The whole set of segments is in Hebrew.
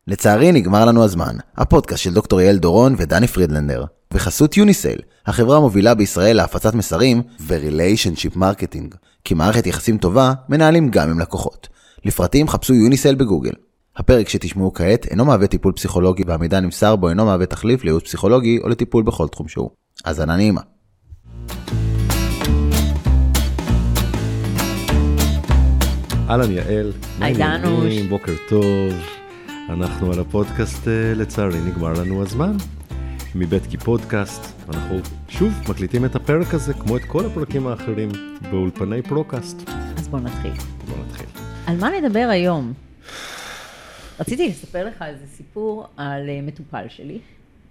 לצערי נגמר לנו הזמן, הפודקאסט של דוקטור יעל דורון ודני פרידלנדר, בחסות יוניסייל, החברה המובילה בישראל להפצת מסרים ו-relationship marketing, כי מערכת יחסים טובה מנהלים גם עם לקוחות. לפרטים חפשו יוניסייל בגוגל. הפרק שתשמעו כעת אינו מהווה טיפול פסיכולוגי והמידע נמסר בו אינו מהווה תחליף לייעוץ פסיכולוגי או לטיפול בכל תחום שהוא. אז אנא נעימה. אהלן יעל, דנוש. בוקר טוב. אנחנו על הפודקאסט לצערי נגמר לנו הזמן. מבית כי פודקאסט, אנחנו שוב מקליטים את הפרק הזה כמו את כל הפרקים האחרים באולפני פרוקאסט. אז בוא נתחיל. על מה נדבר היום? רציתי לספר לך איזה סיפור על מטופל שלי.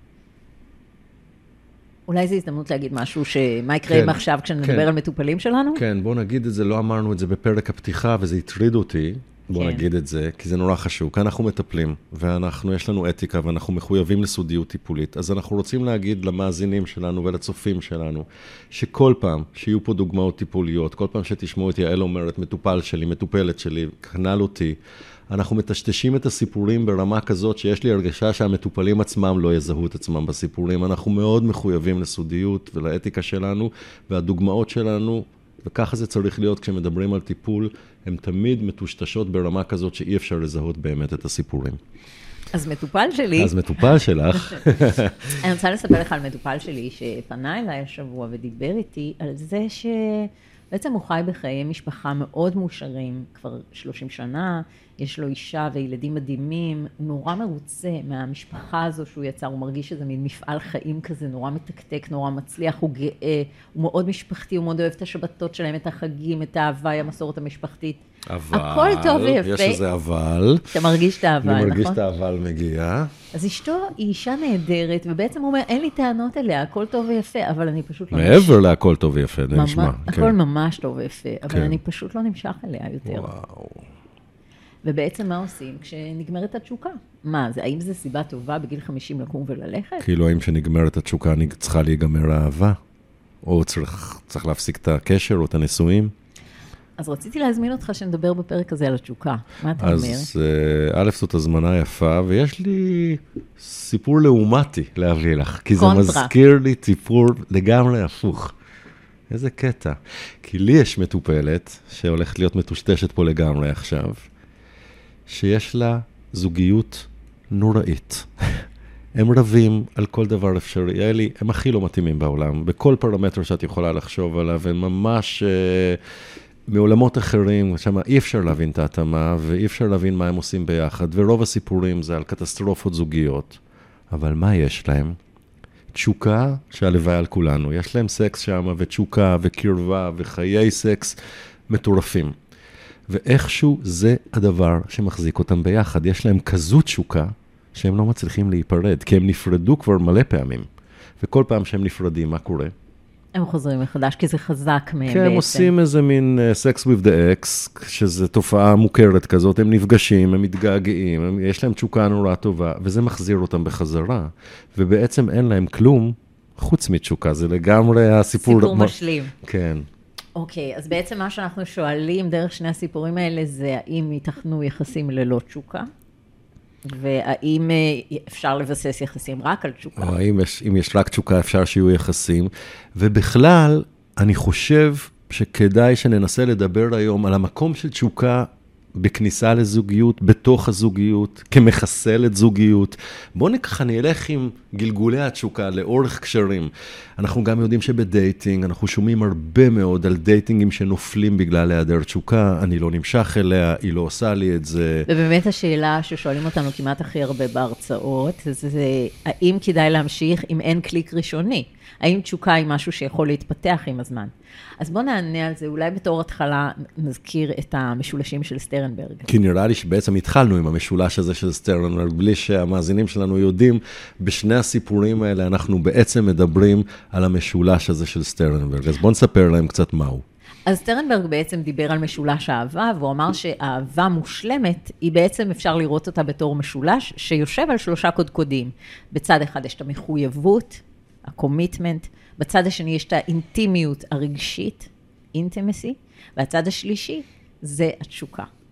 אולי זו הזדמנות להגיד משהו מה יקרה מעכשיו כשנדבר על מטופלים שלנו? כן, בוא נגיד את זה, לא אמרנו את זה בפרק הפתיחה וזה הטריד אותי. בוא נגיד את זה, כי זה נורא חשוב. כאן אנחנו מטפלים, יש לנו אתיקה, ואנחנו מחויבים לסודיות טיפולית. אז אנחנו רוצים להגיד למאזינים שלנו ולצופים שלנו, שכל פעם שיהיו פה דוגמאות טיפוליות, כל פעם שתשמעו את יעל אומרת, מטופל שלי, מטופלת שלי, כנ"ל אותי, אנחנו מטשטשים את הסיפורים ברמה כזאת, שיש לי הרגשה שהמטופלים עצמם לא יזהו את עצמם בסיפורים. אנחנו מאוד מחויבים לסודיות ולאתיקה שלנו, והדוגמאות שלנו, וככה זה צריך להיות כשמדברים על טיפול, הן תמיד מטושטשות ברמה כזאת שאי אפשר לזהות באמת את הסיפורים. אז מטופל שלי... אז מטופל שלך. אני רוצה לספר לך על מטופל שלי שפנה אליי השבוע ודיבר איתי על זה שבעצם הוא חי בחיי משפחה מאוד מאושרים, כבר 30 שנה, יש לו אישה וילדים מדהימים, נורא מרוצה מהמשפחה הזו שהוא יצר, הוא מרגיש שזה מין מפעל חיים כזה, נורא מתקתק, נורא מצליח, הוא גאה, הוא מאוד משפחתי, הוא מאוד אוהב את השבתות שלהם, את החגים, את האהבה, המסורת המשפחתית. אבל, הכל טוב ויפה. יש איזה אבל. אתה מרגיש את האבל, נכון? אני מרגיש את האבל מגיע. אז אשתו היא אישה נהדרת, ובעצם הוא אומר, אין לי טענות אליה, הכל טוב ויפה, אבל אני פשוט לא... מעבר להכל טוב ויפה, זה נשמע. הכל ממש טוב ויפה, אבל אני פשוט לא נמשך אליה יותר. וואו. ובעצם מה עושים כשנגמרת התשוקה? מה, האם זה סיבה טובה בגיל 50 לקום וללכת? כאילו, האם שנגמרת התשוקה צריכה להיגמר האהבה? או צריך להפסיק את הקשר או את הנישואים? אז רציתי להזמין אותך שנדבר בפרק הזה על התשוקה. מה אתה אומר? אז א', זאת הזמנה יפה, ויש לי סיפור לעומתי להביא לך, כי זה מזכיר לי סיפור לגמרי הפוך. איזה קטע. כי לי יש מטופלת, שהולכת להיות מטושטשת פה לגמרי עכשיו, שיש לה זוגיות נוראית. הם רבים על כל דבר אפשרי. יעלי, הם הכי לא מתאימים בעולם. בכל פרמטר שאת יכולה לחשוב עליו, הם ממש מעולמות אחרים, שמה אי אפשר להבין את ההתאמה, ואי אפשר להבין מה הם עושים ביחד, ורוב הסיפורים זה על קטסטרופות זוגיות. אבל מה יש להם? תשוקה שהלוואי על כולנו. יש להם סקס שם, ותשוקה, וקרבה, וחיי סקס מטורפים. ואיכשהו זה הדבר שמחזיק אותם ביחד. יש להם כזו תשוקה שהם לא מצליחים להיפרד, כי הם נפרדו כבר מלא פעמים. וכל פעם שהם נפרדים, מה קורה? הם חוזרים מחדש, כי זה חזק מהם בעצם. כן, הם עושים איזה מין sex with the ex, שזו תופעה מוכרת כזאת, הם נפגשים, הם מתגעגעים, יש להם תשוקה נורא טובה, וזה מחזיר אותם בחזרה. ובעצם אין להם כלום, חוץ מתשוקה, זה לגמרי הסיפור... סיפור משלים. כן. אוקיי, אז בעצם מה שאנחנו שואלים דרך שני הסיפורים האלה זה האם ייתכנו יחסים ללא תשוקה, והאם אפשר לבסס יחסים רק על תשוקה. או האם אם יש רק תשוקה אפשר שיהיו יחסים, ובכלל אני חושב שכדאי שננסה לדבר היום על המקום של תשוקה בכניסה לזוגיות, בתוך הזוגיות, כמחסלת זוגיות. בואו ניקח, אני אלך עם גלגולי התשוקה לאורך קשרים. אנחנו גם יודעים שבדייטינג, אנחנו שומעים הרבה מאוד על דייטינגים שנופלים בגלל היעדר תשוקה, אני לא נמשך אליה, היא לא עושה לי את זה. ובאמת השאלה ששואלים אותנו כמעט הכי הרבה בהרצאות, זה האם כדאי להמשיך אם אין קליק ראשוני? האם תשוקה היא משהו שיכול להתפתח עם הזמן? אז בוא נענה על זה, אולי בתור התחלה נזכיר את המשולשים של סטרנברג. כי נראה לי שבעצם התחלנו עם המשולש הזה של סטרנברג, בלי שהמאזינים שלנו יודעים, בשני הסיפורים האלה אנחנו בעצם מדברים על המשולש הזה של סטרנברג. אז בוא נספר להם קצת מהו. אז סטרנברג בעצם דיבר על משולש האהבה, והוא אמר שהאהבה מושלמת, היא בעצם אפשר לראות אותה בתור משולש, שיושב על 3 קודקודים. בצד אחד יש את המחויבות, הקומיטמנט, בצד השני יש את האינטימיות הרגשית, intimacy, והצד השלישי זה התשוקה.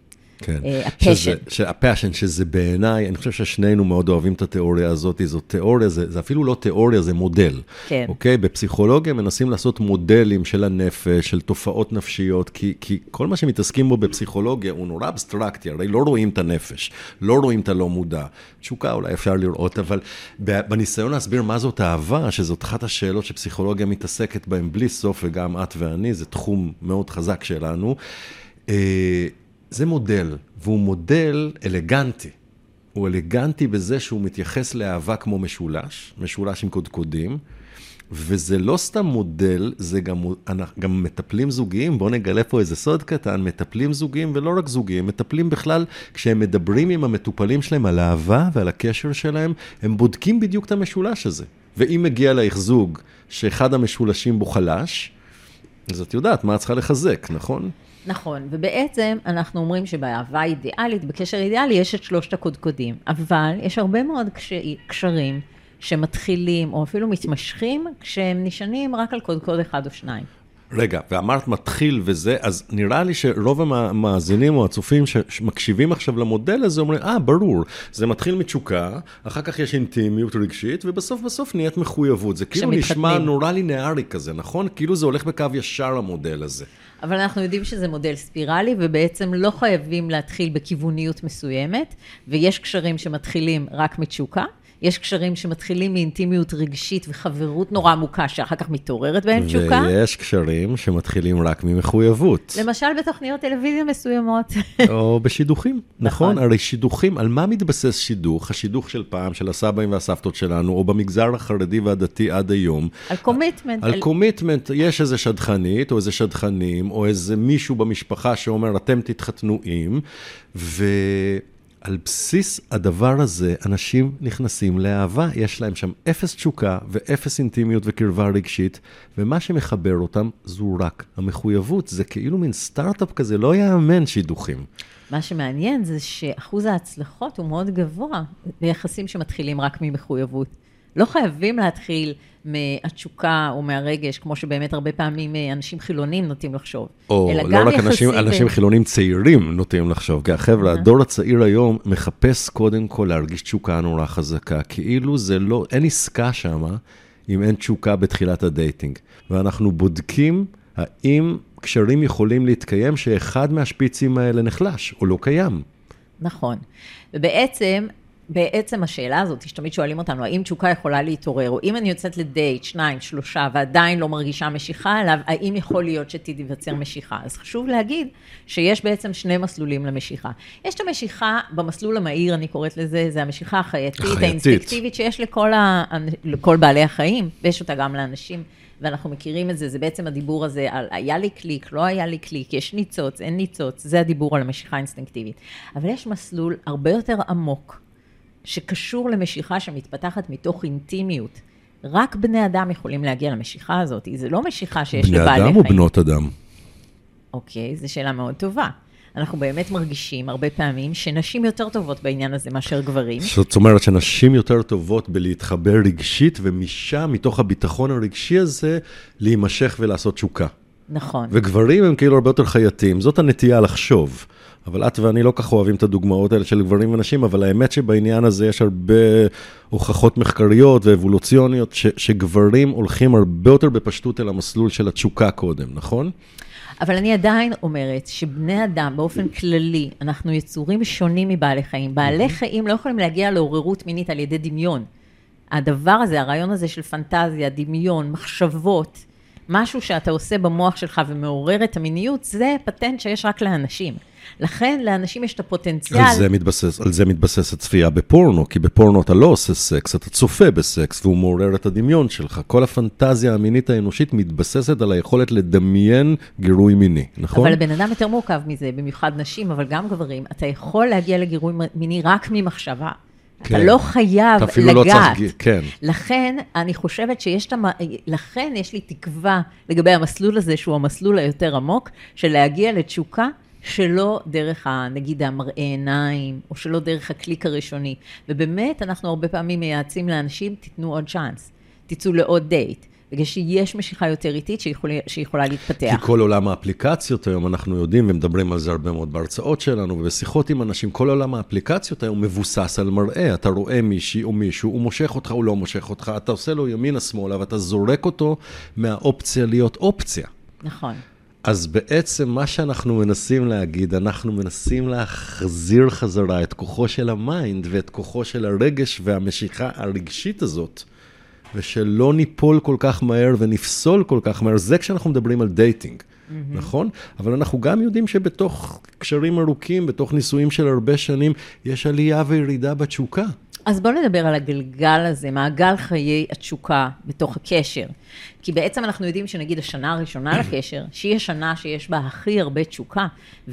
כן. הפשן, שזה בעיניי, אני חושב ששנינו מאוד אוהבים את התיאוריה הזאת, זו תיאוריה, זה אפילו לא תיאוריה, זה מודל. כן. אוקיי? בפסיכולוגיה מנסים לעשות מודלים של הנפש, של תופעות נפשיות, כי כל מה שמתעסקים בו בפסיכולוגיה הוא נורא אבסטרקטי, הרי לא רואים את הנפש, לא רואים את הלא מודע. תשוקה אולי אפשר לראות, אבל בניסיון להסביר מה זאת אהבה, שזאת אחת השאלות שפסיכולוגיה מתעסקת בהן בלי סוף, וגם את ואני, זה תחום מאוד חזק שלנו. זה מודל, והוא מודל אלגנטי. הוא אלגנטי בזה שהוא מתייחס לאהבה כמו משולש עם קודקודים, וזה לא סתם מודל, זה גם מטפלים זוגיים, בואו נגלה פה איזה סוד קטן, מטפלים זוגיים ולא רק זוגיים, מטפלים בכלל, כשהם מדברים עם המטופלים שלהם על אהבה ועל הקשר שלהם, הם בודקים בדיוק את המשולש הזה. ואם מגיע לאיך זוג שאחד המשולשים בו חלש, אז את יודעת מה את צריכה לחזק, נכון? נכון, ובעצם אנחנו אומרים שבאהבה אידיאלית, בקשר אידיאלי, יש את 3 הקודקודים, אבל יש הרבה מאוד קשרים שמתחילים או אפילו מתמשכים, כשהם נשענים רק על קודקוד 1 או 2. רגע, ואמרת מתחיל וזה, אז נראה לי שרוב המאזינים או הצופים שמקשיבים עכשיו למודל הזה, אומרים, ברור, זה מתחיל מתשוקה, אחר כך יש אינטימיות רגשית, ובסוף נהיית מחויבות. זה כאילו נשמע נורא לינארי כזה, נכון? כאילו זה הולך בקו ישר המודל הזה. אבל אנחנו יודעים שזה מודל ספירלי, ובעצם לא חייבים להתחיל בכיווניות מסוימת, ויש קשרים שמתחילים רק מתשוקה, יש קשרים שמתחילים מאינטימיות רגשית וחברות נורא עמוקה, שאחר כך מתעוררת בהם תשוקה. ויש קשרים שמתחילים רק ממחויבות. למשל בתוכניות טלוויזיה מסוימות. או בשידוכים, נכון? הרי שידוכים, על מה מתבסס שידוך? השידוך של פעם, של הסבאים והסבתות שלנו, או במגזר החרדי והדתי עד היום. על קומיטמנט. על קומיטמנט, יש איזה שדכנית, או איזה שדכנים, או איזה מישהו במשפחה שאומר, אתם תתחתנו עם, על בסיס הדבר הזה, אנשים נכנסים לאהבה, יש להם שם 0 תשוקה ו0 אינטימיות וקרבה רגשית, ומה שמחבר אותם זו רק המחויבות, זה כאילו מין סטארט-אפ כזה, לא יאמן שידוכים. מה שמעניין זה שאחוז ההצלחות הוא מאוד גבוה, ביחסים שמתחילים רק ממחויבות. לא חייבים להתחיל מהתשוקה או מהרגש, כמו שבאמת הרבה פעמים אנשים חילונים נוטים לחשוב. או לא רק אנשים חילונים צעירים נוטים לחשוב, כי החבר'ה, הדור הצעיר היום מחפש קודם כל להרגיש תשוקה נורא חזקה, כאילו זה לא, אין עסקה שמה, אם אין תשוקה בתחילת הדייטינג. ואנחנו בודקים האם קשרים יכולים להתקיים שאחד מהשפיצים האלה נחלש, או לא קיים. נכון. בעצם השאלה הזאת, תמיד שואלים אותנו, האם תשוקה יכולה להתעורר, או אם אני יוצאת לדייט, 2, 3, ועדיין לא מרגישה משיכה עליו, האם יכול להיות שתיווצר משיכה? אז חשוב להגיד שיש בעצם 2 מסלולים למשיכה. יש את המשיכה במסלול המהיר, אני קוראת לזה, זה המשיכה החייתית, האינסטינקטיבית שיש לכל בעלי החיים, ויש אותה גם לאנשים, ואנחנו מכירים את זה, זה בעצם הדיבור הזה על היה לי קליק, לא היה לי קליק, יש ניצוץ, אין ניצוץ, זה הדיבור על המשיכה האינסטינקטיבית. אבל יש מסלול הרבה יותר עמוק, שקשור למשיכה שמתפתחת מתוך אינטימיות. רק בני אדם יכולים להגיע למשיכה הזאת. זה לא משיכה שיש לבעלי חיים. בני אדם או בנות אדם? אוקיי, זו שאלה מאוד טובה. אנחנו באמת מרגישים הרבה פעמים שנשים יותר טובות בעניין הזה מאשר גברים. זאת אומרת שנשים יותר טובות בלהתחבר רגשית, ומשם, מתוך הביטחון הרגשי הזה, להימשך ולעשות תשוקה. נכון. וגברים הם כאילו הרבה יותר חייתיים. זאת הנטייה לחשוב. אבל את ואני לא כך אוהבים את הדוגמאות האלה של גברים ונשים, אבל האמת שבעניין הזה יש הרבה הוכחות מחקריות ואבולוציוניות, שגברים הולכים הרבה יותר בפשטות אל המסלול של התשוקה קודם, נכון? אבל אני עדיין אומרת שבני אדם באופן כללי, אנחנו יצורים שונים מבעלי חיים. בעלי חיים לא יכולים להגיע לעוררות מינית על ידי דמיון. הדבר הזה, הרעיון הזה של פנטזיה, דמיון, מחשבות, משהו שאתה עושה במוח שלך ומעורר את המיניות, זה פטנט שיש רק לאנשים. לכן לאנשים יש את הפוטנציאל. על זה מתבסס הצפייה בפורנו, כי בפורנו אתה לא עושה סקס, אתה צופה בסקס, והוא מעורר את הדמיון שלך. כל הפנטזיה המינית האנושית מתבססת על היכולת לדמיין גירוי מיני, נכון? אבל בן אדם יותר מורכב מזה, במיוחד נשים, אבל גם גברים, אתה יכול להגיע לגירוי מיני רק ממחשבה. אתה לא חייב לגעת. כן. לכן, אני חושבת לכן יש לי תקווה לגבי המסלול הזה, שהוא המסלול היותר עמוק, של להגיע לתשוקה, שלא דרך, נגיד, המראה עיניים, או שלא דרך הקליק הראשוני. ובאמת, אנחנו הרבה פעמים מייעצים לאנשים, תיתנו עוד צ'אנס, תצאו לעוד דייט. בגלל שיש משיכה יותר איטית שיכולה להתפתח. כי כל עולם האפליקציות היום, אנחנו יודעים ומדברים על זה הרבה מאוד בהרצאות שלנו, ובשיחות עם אנשים, כל עולם האפליקציות היום מבוסס על מראה. אתה רואה מישהי או מישהו, הוא מושך אותך, הוא לא מושך אותך, אתה עושה לו ימינה שמאלה, ואתה זורק אותו מהאופציה להיות אופציה. נכון. אז בעצם מה שאנחנו מנסים להגיד, אנחנו מנסים להחזיר חזרה את כוחו של המיינד ואת כוחו של הרגש והמשיכה הרגשית הזאת, ושלא ניפול כל כך מהר ונפסול כל כך מהר. זה כשאנחנו מדברים על דייטינג, נכון? אבל אנחנו גם יודעים שבתוך קשרים ארוכים, בתוך ניסויים של הרבה שנים, יש עלייה וירידה בתשוקה. אז בואו נדבר על הגלגל הזה, מעגל חיי התשוקה בתוך הקשר. כי בעצם אנחנו יודעים שנגיד השנה הראשונה לקשר, שהיא השנה שיש בה הכי הרבה תשוקה,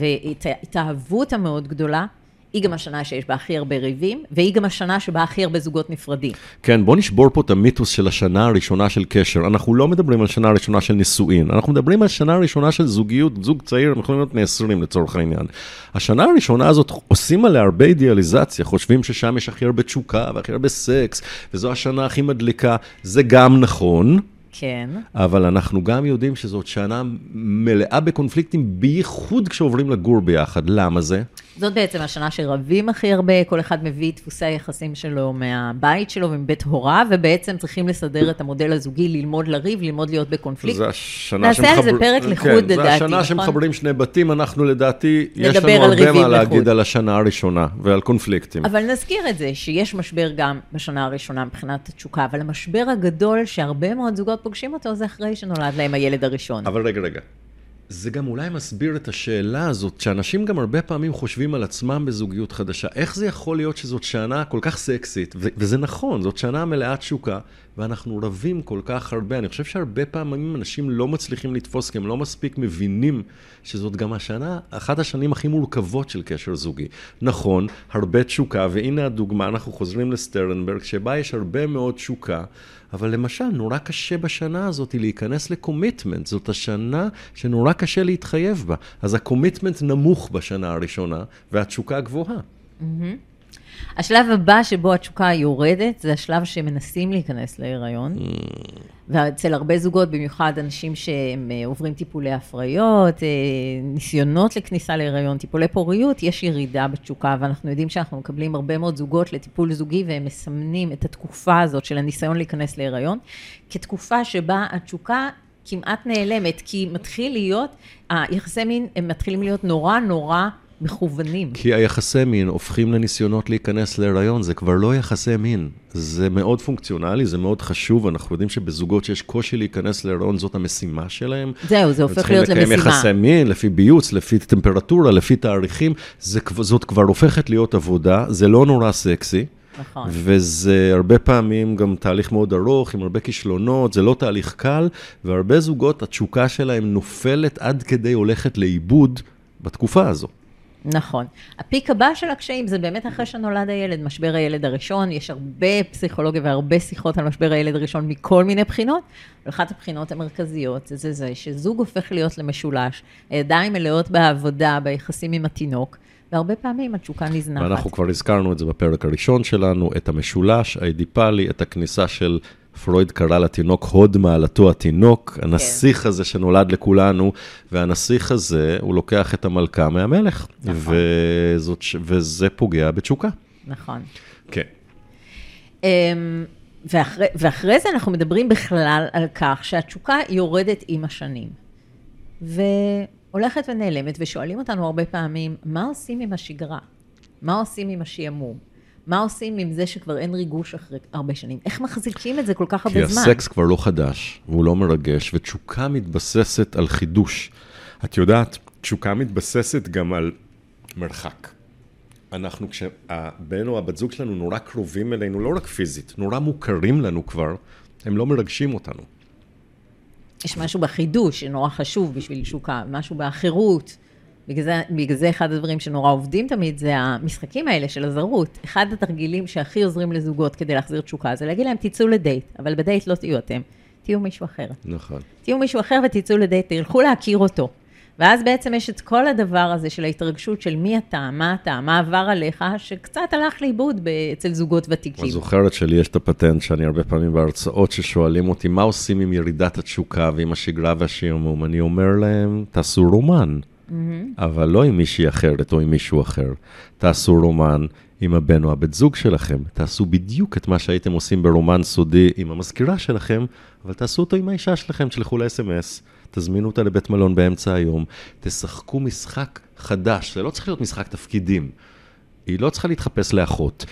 והתאהבות המאוד גדולה, היא גם השנה שיש בה הכי הרבה ריבים, והיא גם השנה שבה הכי הרבה זוגות נפרדים. כן, בוא נשבור פה את המיתוס של השנה הראשונה של קשר. אנחנו לא מדברים על שנה הראשונה של נישואין, אנחנו מדברים על שנה הראשונה של זוגיות, זוג צעיר, הם יכולים להיות 20 לצורך העניין. השנה הראשונה הזאת עושים עליה הרבה אידיאליזציה, חושבים ששם יש הכי הרבה תשוקה והכי הרבה סקס, וזו השנה הכי מדליקה. זה גם נכון. כן. אבל אנחנו גם יודעים שזאת שנה מלאה בקונפליקטים, בייחוד כשעוברים לגור ביחד. למה זה? זאת בעצם השנה שרבים הכי הרבה, כל אחד מביא דפוסי היחסים שלו מהבית שלו ומבית הוריו, ובעצם צריכים לסדר את המודל הזוגי, ללמוד לריב, ללמוד להיות בקונפליקט. זה השנה נעשה על זה פרק לחוד, לדעתי, זה השנה נכון? שמחברים שני בתים, אנחנו לדעתי, יש לנו על הרבה מה להגיד לחוד. על השנה הראשונה ועל קונפליקטים. אבל נזכיר את זה, שיש משבר גם בשנה הראשונה מבחינת התשוקה, אבל המשבר הגדול שהרבה מאוד זוגות פוגשים אותו, זה אחרי שנולד להם הילד הראשון. אבל רגע. זה גם אולי מסביר את השאלה הזאת, שאנשים גם הרבה פעמים חושבים על עצמם בזוגיות חדשה. איך זה יכול להיות שזאת שנה כל כך סקסית? וזה נכון, זאת שנה מלאת תשוקה, ואנחנו רבים כל כך הרבה. אני חושב שהרבה פעמים אנשים לא מצליחים לתפוס, כי הם לא מספיק מבינים שזאת גם השנה, אחת השנים הכי מורכבות של קשר זוגי. נכון, הרבה תשוקה, והנה הדוגמה, אנחנו חוזרים לסטרנברג, שבה יש הרבה מאוד תשוקה, אבל למשל, נורא קשה בשנה הזאת להיכנס לקומיטמנט. זאת השנה שנורא קשה להתחייב בה. אז הקומיטמנט נמוך בשנה הראשונה, והתשוקה גבוהה. השלב הבא שבו התשוקה יורדת, זה השלב שמנסים להיכנס להיריון. ואצל הרבה זוגות, במיוחד אנשים שהם עוברים טיפולי הפריות, ניסיונות לכניסה להיריון, טיפולי פוריות, יש ירידה בתשוקה, ואנחנו יודעים שאנחנו מקבלים הרבה מאוד זוגות לטיפול זוגי, והם מסמנים את התקופה הזאת של הניסיון להיכנס להיריון, כתקופה שבה התשוקה כמעט נעלמת, כי מתחיל להיות, היחסי מין הם מתחילים להיות נורא מכוונים. כי היחסי מין הופכים לניסיונות להיכנס להיריון, זה כבר לא יחסי מין. זה מאוד פונקציונלי, זה מאוד חשוב, אנחנו יודעים שבזוגות שיש קושי להיכנס להיריון, זאת המשימה שלהם. זהו, זה הופך להיות למשימה. לקיים יחסי מין, לפי ביוץ, לפי טמפרטורה, לפי תאריכים, זאת כבר הופכת להיות עבודה, זה לא נורא סקסי. נכון. וזה הרבה פעמים גם תהליך מאוד ארוך, עם הרבה כישלונות, זה לא תהליך קל, והרבה זוגות, התשוקה שלהם נופלת עד כדי הולכת לאיבוד בתקופה הזו. נכון. הפיק הבא של הקשיים זה באמת אחרי שנולד הילד, משבר הילד הראשון, יש הרבה פסיכולוגיה והרבה שיחות על משבר הילד הראשון מכל מיני בחינות, ואחת הבחינות המרכזיות זה שזוג הופך להיות למשולש, הידיים מלאות בעבודה, ביחסים עם התינוק, והרבה פעמים התשוקה נזנחת. ואנחנו כבר הזכרנו את זה בפרק הראשון שלנו, את המשולש האידיפלי, את הכניסה של פרויד קרא לתינוק הוד מעלתו התינוק, הנסיך הזה שנולד לכולנו, והנסיך הזה הוא לוקח את המלכה מהמלך, נכון. וזה פוגע בתשוקה. נכון. כן. ואחרי זה אנחנו מדברים בכלל על כך שהתשוקה יורדת עם השנים, והולכת ונעלמת, ושואלים אותנו הרבה פעמים, מה עושים עם השגרה? מה עושים עם השעמום? מה עושים עם זה שכבר אין ריגוש אחרי הרבה שנים? איך מחזיקים את זה כל כך הרבה זמן? כי הסקס כבר לא חדש, והוא לא מרגש, ותשוקה מתבססת על חידוש. את יודעת, תשוקה מתבססת גם על מרחק. אנחנו, כשהבן או הבת זוג שלנו נורא קרובים אלינו, לא רק פיזית, נורא מוכרים לנו כבר, הם לא מרגשים אותנו. יש משהו בחידוש שנורא חשוב בשביל תשוקה, משהו באחרות. בגלל זה אחד הדברים שנורא עובדים תמיד, זה המשחקים האלה של הזרות. אחד התרגילים שהכי עוזרים לזוגות כדי להחזיר תשוקה, זה להגיד להם, תצאו לדייט, אבל בדייט לא תהיו אתם, תהיו מישהו אחר. נכון. תהיו מישהו אחר ותצאו לדייט, תלכו להכיר אותו. ואז בעצם יש את כל הדבר הזה של ההתרגשות של מי אתה, מה עבר עליך, שקצת הלך לאיבוד אצל זוגות ותיקים. זוכרת שלי יש את הפטנט שאני הרבה פעמים בהרצאות ששואלים אותי, מה עושים עם ירידת התשוקה ועם השגרה והשעמום? אני אומר להם, תעשו רומן. אבל לא עם מישהי אחרת או עם מישהו אחר. תעשו רומן עם הבן או הבת זוג שלכם. תעשו בדיוק את מה שהייתם עושים ברומן סודי עם המזכירה שלכם, אבל תעשו אותו עם האישה שלכם, תשלחו ל-SMS, תזמינו אותה לבית מלון באמצע היום, תשחקו משחק חדש, זה לא צריך להיות משחק תפקידים. היא לא צריכה להתחפש לאחות.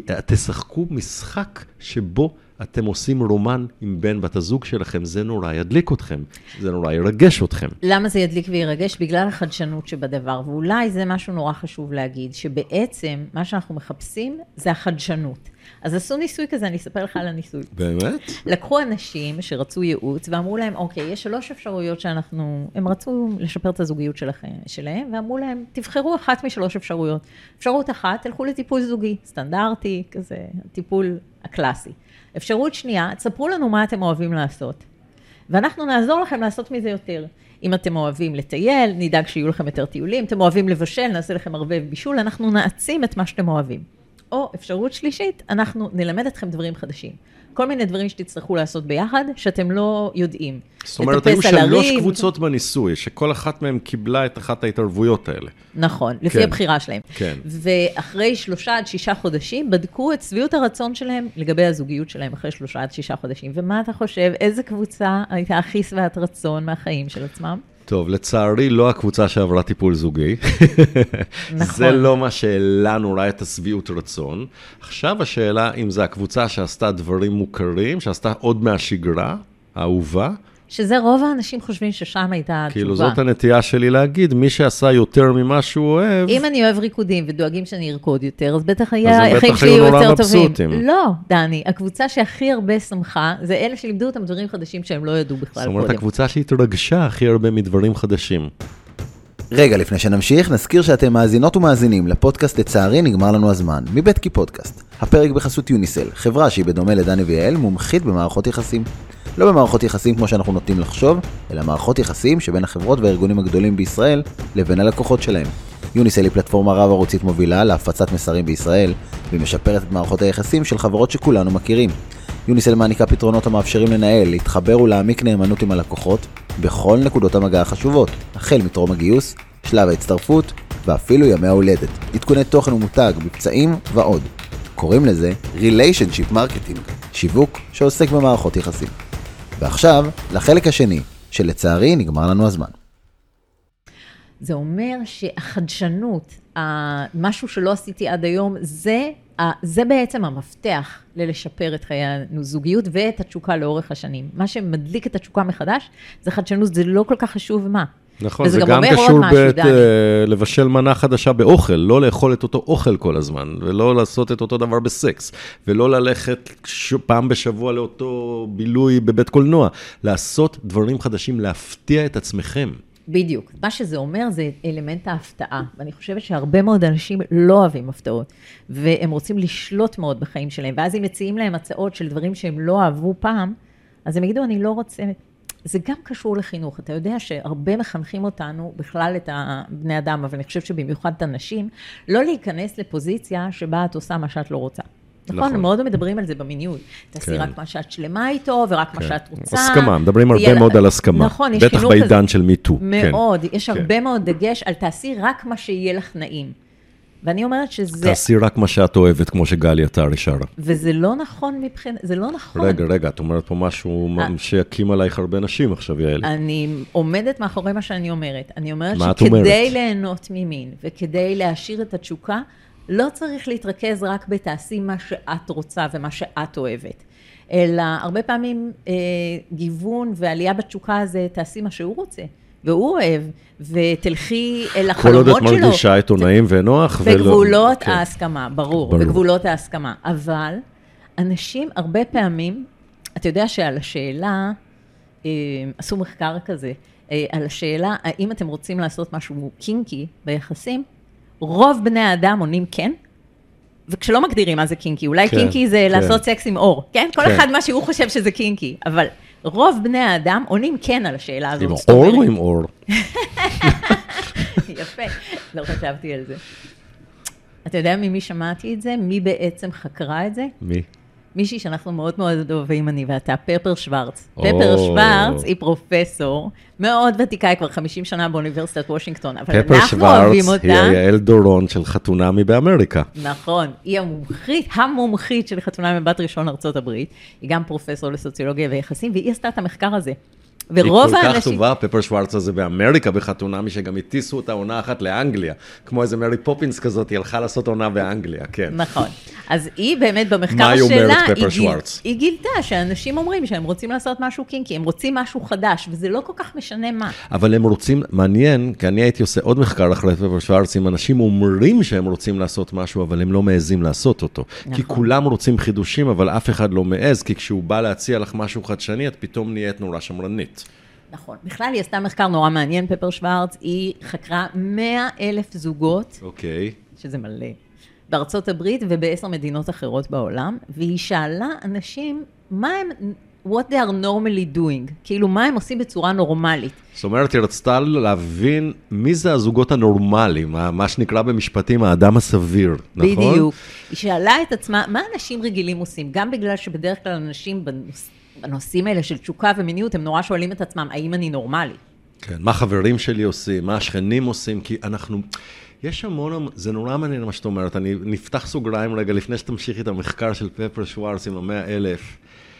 תשחקו משחק שבו אתם עושים רומן עם בן בת הזוג שלכם, זה נורא ידליק אתכם, זה נורא ירגש אתכם. למה זה ידליק וירגש? בגלל החדשנות שבדבר, ואולי זה משהו נורא חשוב להגיד, שבעצם מה שאנחנו מחפשים זה החדשנות. אז עשו ניסוי כזה, אני אספר לך על הניסוי. באמת? לקחו אנשים שרצו ייעוץ, ואמרו להם, אוקיי, יש 3 אפשרויות הם רצו לשפר את הזוגיות שלהם, ואמרו להם, תבחרו אחת מ3 אפשרויות. אפשרות אחת, תלכו לטיפול זוגי, סטנדרטי, כזה, הטיפול הקלאסי. אפשרות שנייה, תספרו לנו מה אתם אוהבים לעשות. ואנחנו נעזור לכם לעשות מזה יותר. אם אתם אוהבים לטייל, נדאג שיהיו לכם יותר טיולים, אתם אוהבים לבשל, נעשה לכם ערבב בישול, אנחנו נעצים את מה שאתם אוהבים. או אפשרות שלישית, אנחנו נלמד אתכם דברים חדשים. כל מיני דברים שתצטרכו לעשות ביחד, שאתם לא יודעים. זאת אומרת, היו 3 קבוצות בניסוי, שכל אחת מהן קיבלה את אחת ההתערבויות האלה. נכון, לפי הבחירה שלהם. כן. ואחרי 3 עד 6 חודשים, בדקו את שביעות הרצון שלהם לגבי הזוגיות שלהם, אחרי 3 עד 6 חודשים. ומה אתה חושב, איזה קבוצה הייתה הכי שבעת רצון מהחיים של עצמם? טוב, לצערי לא הקבוצה שעברה טיפול זוגי. נכון. זה לא מה שאלנו אולי את השביעות רצון. עכשיו השאלה אם זה הקבוצה שעשתה דברים מוכרים, שעשתה עוד מהשגרה, האהובה. שזה רוב האנשים חושבים ששם הייתה התשובה. כאילו זאת הנטייה שלי להגיד, מי שעשה יותר ממה שהוא אוהב... אם אני אוהב ריקודים ודואגים שאני ארקוד יותר, אז בטח החיים שלי יהיו יותר טובים. לא, דני, הקבוצה שהכי הרבה שמחה, זה אלה שלימדו אותם דברים חדשים שהם לא ידעו בכלל קודם. זאת אומרת, הקבוצה שהתרגשה הכי הרבה מדברים חדשים. רגע, לפני שנמשיך, נזכיר שאתם מאזינות ומאזינים לפודקאסט לצערי נגמר לנו הזמן, מבית כי פודקאסט. הפרק בחסות יוניסל, חברה שהיא בדומה לדני ויעל, מומחית במערכות יחסים. לא במערכות יחסים כמו שאנחנו נוטים לחשוב, אלא מערכות יחסים שבין החברות והארגונים הגדולים בישראל לבין הלקוחות שלהם. יוניסל היא פלטפורמה רב-ערוצית מובילה להפצת מסרים בישראל, והיא משפרת את מערכות היחסים של חברות שכולנו מכירים. יוניסל מעניקה פתרונות המאפשרים לנהל, להתחבר ולהעמיק נאמנות עם הלקוחות בכל נקודות המגע החשובות, החל מטרום הגיוס, שלב ההצטרפות ואפילו ימי ההולדת, עדכוני תוכן ומותג, מבצעים ועוד. קוראים לזה Relationship Marketing, שיווק שעוסק במערכות יחסים. ועכשיו, לחלק השני, שלצערי נגמר לנו הזמן. זה אומר שהחדשנות, משהו שלא עשיתי עד היום, זה בעצם המפתח ללשפר את חיי הזוגיות ואת התשוקה לאורך השנים. מה שמדליק את התשוקה מחדש, זה חדשנות, זה לא כל כך חשוב מה. נכון, זה גם קשור לבשל מנה חדשה באוכל, לא לאכול את אותו אוכל כל הזמן, ולא לעשות את אותו דבר בסקס, ולא ללכת פעם בשבוע לאותו בילוי בבית קולנוע, לעשות דברים חדשים, להפתיע את עצמכם. בדיוק. מה שזה אומר זה אלמנט ההפתעה, ואני חושבת שהרבה מאוד אנשים לא אוהבים הפתעות, והם רוצים לשלוט מאוד בחיים שלהם, ואז אם מציעים להם הצעות של דברים שהם לא אהבו פעם, אז הם יגידו, אני לא רוצה... זה גם קשור לחינוך. אתה יודע שהרבה מחנכים אותנו, בכלל את בני אדם, אבל אני חושב שבמיוחד את הנשים, לא להיכנס לפוזיציה שבה את עושה מה שאת לא רוצה. נכון, מאוד מדברים על זה במיניות. תעשי רק מה שאת שלמה איתו, ורק מה שאת רוצה. הסכמה, מדברים הרבה מאוד על הסכמה. נכון, יש חינוך בטח בעידן של מיטו. מאוד, יש הרבה מאוד דגש על תעשי רק מה שיהיה לך נעים. ואני אומרת שזה... תעשי רק מה שאת אוהבת, כמו שגלי עטרי שרה. וזה לא נכון מבחינת, זה לא נכון. רגע, את אומרת פה משהו שיקים עלייך הרבה נשים עכשיו, יעל. אני עומדת מאחורי מה שאני אומרת. אני אומרת שכדי ליהנות ממין, וכדי להשאיר את התשוקה, לא צריך להתרכז רק בתעשי מה שאת רוצה ומה שאת אוהבת. אלא הרבה פעמים גיוון ועלייה בתשוקה זה תעשי מה שהוא רוצה. והוא אוהב, ותלכי אל החלומות שלו. כל עוד את מרגישה עיתונאים ונוח. בגבולות ההסכמה, ברור, בגבולות ההסכמה. אבל אנשים הרבה פעמים, אתה יודע שעל השאלה, עשו מחקר כזה, על השאלה, האם אתם רוצים לעשות משהו קינקי ביחסים, רוב בני האדם עונים כן, וכשלא מגדירים מה זה קינקי, אולי קינקי זה לעשות סקס עם אור, כן? כל אחד מה שהוא חושב שזה קינקי, אבל רוב בני האדם עונים כן על השאלה הזאת. עם אור או עם אור? יפה, לא חשבתי על זה. אתה יודע ממי שמעתי את זה? מי בעצם חקרה את זה? מי? מישהי שאנחנו מאוד מאוד אוהבים, אני ואתה, פפר שוורץ. פפר שוורץ היא פרופסור, מאוד ותיקה, כבר 50 שנה באוניברסיטת וושינגטון, אבל אנחנו אוהבים אותה. פפר שוורץ היא יעל דורון של חתונמי באמריקה. נכון, היא המומחית של חתונמי בת ראשון ארצות הברית, היא גם פרופסור לסוציולוגיה ויחסים, והיא עשתה את המחקר הזה. היא כל כך טובה, פפר שוורץ הזה באמריקה בחתונמי, שגם הטיסו אותה עונה אחת לאנגליה, כמו איזה מרי פופינס כזאת, היא הלכה לעשות עונה באנגליה, כן. נכון. אז היא באמת במחקר שלה, היא גילתה שאנשים אומרים שהם רוצים לעשות משהו קינקי, הם רוצים משהו חדש, וזה לא כל כך משנה מה. אבל הם רוצים, מעניין, כי אני הייתי עושה עוד מחקר אחרי פפר שוורץ, אם אנשים אומרים שהם רוצים לעשות משהו, אבל הם לא מעזים לעשות אותו. כי כולם רוצים חידושים, אבל אף אחד לא מעז, כי כשהוא בא להציע לך משהו חדשני, את פתאום נהיית נורא שמרנית. נכון. בכלל היא עשתה מחקר נורא מעניין, פפר שוורץ, היא חקרה 100,000 זוגות, שזה מלא, בארצות הברית וב10 מדינות אחרות בעולם, והיא שאלה אנשים, מה הם, what they are normally doing, כאילו מה הם עושים בצורה נורמלית. זאת אומרת, היא רצתה להבין מי זה הזוגות הנורמליים, מה שנקרא במשפטים האדם הסביר, נכון? בדיוק. היא שאלה את עצמה, מה אנשים רגילים עושים, גם בגלל שבדרך כלל אנשים בנושאים האלה של תשוקה ומיניות, הם נורא שואלים את עצמם, האם אני נורמלי? כן, מה חברים שלי עושים, מה השכנים עושים, כי אנחנו, יש המון, זה נורא מעניין מה שאת אומרת, אני נפתח סוגריים רגע, לפני שתמשיכי את המחקר של פפר שוורץ עם 100,000,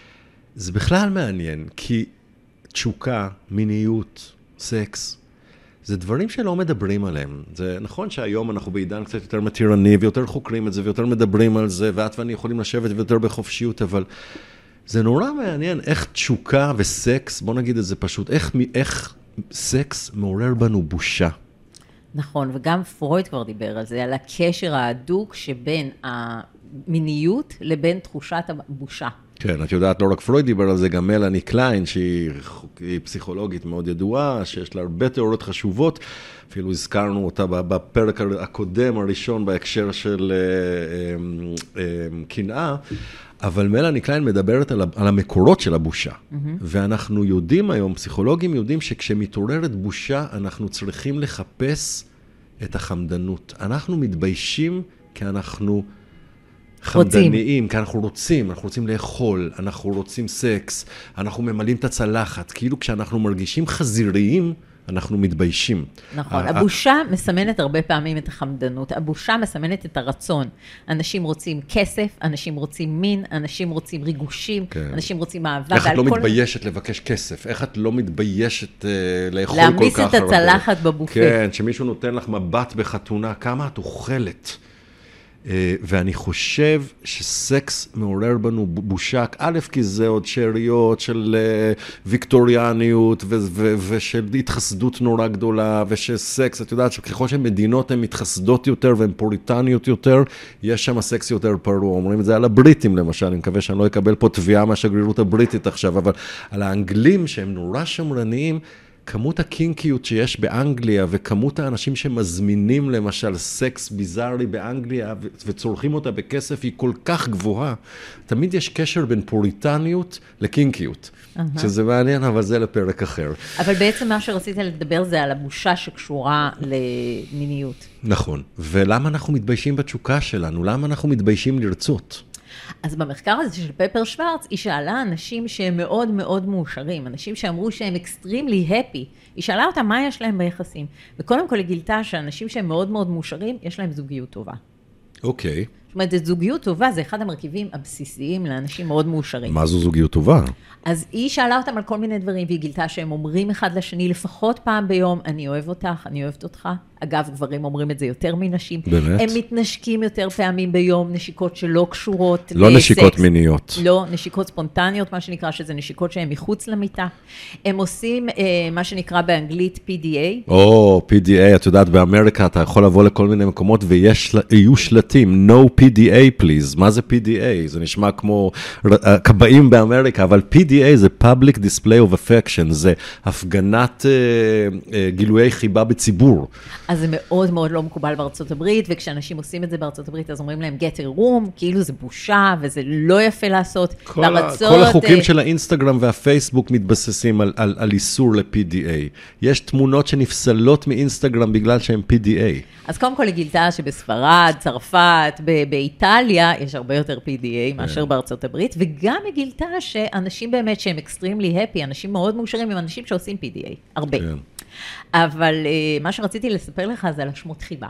זה בכלל מעניין, כי תשוקה, מיניות, סקס, זה דברים שלא מדברים עליהם. זה נכון שהיום אנחנו בעידן קצת יותר מתירני, ויותר חוקרים את זה, ויותר מדברים על זה, ואת ואני יכולים לשבת ויותר בחופשיות, אבל זה נורא מעניין איך תשוקה וסקס, בוא נגיד את זה פשוט, איך סקס מעורר בנו בושה. נכון, וגם פרויד כבר דיבר על זה, על הקשר ההדוק שבין המיניות לבין תחושת הבושה. כן, את יודעת, לא רק פרויד דיבר על זה, גם מלאני קליין, שהיא פסיכולוגית מאוד ידועה, שיש לה הרבה תיאוריות חשובות, אפילו הזכרנו אותה בפרק הקודם הראשון בהקשר של קנאה, אבל מלאני קליין מדברת על המקורות של הבושה. ואנחנו יודעים היום, פסיכולוגים יודעים שכשמתעוררת בושה, אנחנו צריכים לחפש את החמדנות. אנחנו מתביישים כי אנחנו חמדניים, כי אנחנו רוצים לאכול, אנחנו רוצים סקס, אנחנו ממלאים את הצלחת. כאילו כשאנחנו מרגישים חזיריים, אנחנו מתביישים. נכון, הבושה מסמנת הרבה פעמים את החמדנות, הבושה מסמנת את הרצון. אנשים רוצים כסף, אנשים רוצים מין, אנשים רוצים ריגושים, אנשים רוצים אהבה. איך את לא מתביישת לבקש כסף? איך את לא מתביישת לאכול כל כך הרבה? להמיס את הצלחת בבופה. כן, שמישהו נותן לך מבט בחתונה, כמה את אוכלת. ואני חושב שסקס מעורר בנו בושה, א', כי זה עוד שאריות של ויקטוריאניות ושל התחסדות נורא גדולה, ושסקס, את יודעת שככל שמדינות הן מתחסדות יותר והן פוריטניות יותר, יש שם סקס יותר פרוע. אומרים את זה על הבריטים למשל, אני מקווה שאני לא אקבל פה תביעה מהשגרירות הבריטית עכשיו, אבל על האנגלים שהם נורא שמרניים, כמות הקינקיות שיש באנגליה, וכמות האנשים שמזמינים למשל סקס ביזארי באנגליה, וצורכים אותה בכסף, היא כל כך גבוהה. תמיד יש קשר בין פוריטניות לקינקיות, שזה מעניין, אבל זה לפרק אחר. אבל בעצם מה שרצית לדבר זה על הבושה שקשורה למיניות. נכון, ולמה אנחנו מתביישים בתשוקה שלנו? למה אנחנו מתביישים לרצות? אז במחקר הזה של פפר שוורץ, היא שאלה אנשים שהם מאוד מאוד מאושרים, אנשים שאמרו שהם extremely happy, היא שאלה אותם מה יש להם ביחסים, וקודם כל היא גילתה שאנשים שהם מאוד מאוד מאושרים, יש להם זוגיות טובה. אוקיי. זאת אומרת, זוגיות טובה זה אחד המרכיבים הבסיסיים לאנשים מאוד מאושרים. מה זו זוגיות טובה? אז היא שאלה אותם על כל מיני דברים, והיא גילתה שהם אומרים אחד לשני לפחות פעם ביום, אני אוהב אותך, אני אוהבת אותך. אגב, גברים אומרים את זה יותר מנשים. באמת? הם מתנשקים יותר פעמים ביום, נשיקות שלא קשורות לסקס. לא נשיקות מיניות. לא, נשיקות ספונטניות, מה שנקרא, שזה נשיקות שהן מחוץ למיטה. הם עושים מה שנקרא באנגלית PDA. PDA, את יודעת, באמריקה אתה יכול לבוא לכל מיני מקומות, ויהיו שלטים, no PDA, please. מה זה PDA? זה נשמע כמו קבעים באמריקה, אבל PDA זה Public Display of Affection, זה הפגנת גילויי חיבה בציבור. אז זה מאוד מאוד לא מקובל בארצות הברית, וכשאנשים עושים את זה בארצות הברית, אז אומרים להם get a room, כאילו זה בושה, וזה לא יפה לעשות. כל החוקים של האינסטגרם והפייסבוק מתבססים על איסור ל-PDA. יש תמונות שנפסלות מאינסטגרם בגלל שהן PDA. אז קודם כל היא גילתה שבספרד, צרפת, באיטליה, יש הרבה יותר PDA מאשר בארצות הברית, וגם היא גילתה שאנשים באמת שהם extremely happy, אנשים מאוד מאושרים, הם אנשים שעושים PDA, הרבה. אבל מה שרציתי לספר לך זה על השמות חיבה.